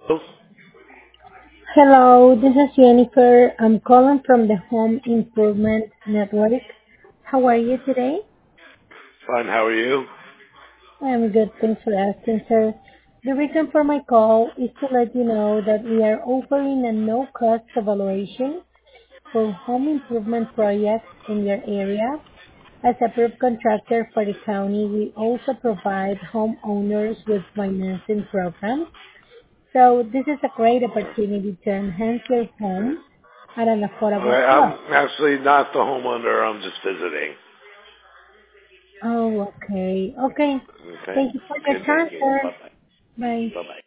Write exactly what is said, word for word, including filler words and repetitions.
Oh, Hello, this is Jennifer. I'm calling from the Home Improvement Network. How are you today? fine. How are you? I'm good, thanks for asking, sir. The reason for my call is to let you know that we are offering a no-cost evaluation for home improvement projects in your area. As a approved contractor for the county, we also provide homeowners with financing programs. So this is a great opportunity to enhance your home at an affordable Okay, I'm cost. actually not the homeowner. I'm just visiting. Oh, okay. Okay. Okay. Thank you for your Okay. time, Thank you. sir. Bye bye. Bye. Bye bye.